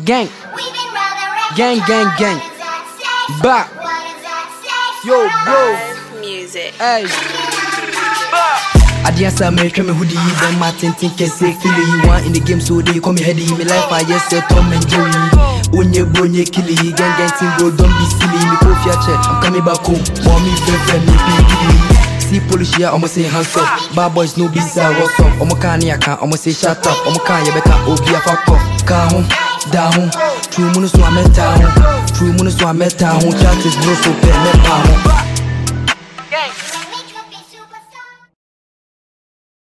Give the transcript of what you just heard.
Gang. Gang, gang, gang. Back. Yo, bro. Music. Hey. I didn't say me try me hoodie, then my tintin can say feel you want in the game so they call me heady. Me life I yes say Tom and Jerry. Onye bronye killy, gang team bro don't be silly. Me go feature, I'm coming back home. Mommy friend me big. See police here, I'ma say hands up. Bad boys no bizarre, what's up? I'ma can't I'ma say shut up. I'ma can't you better OB a fuck off. Car down, true moon so I'm at town. True moon so I'm at town. Chat is no so pay me pound.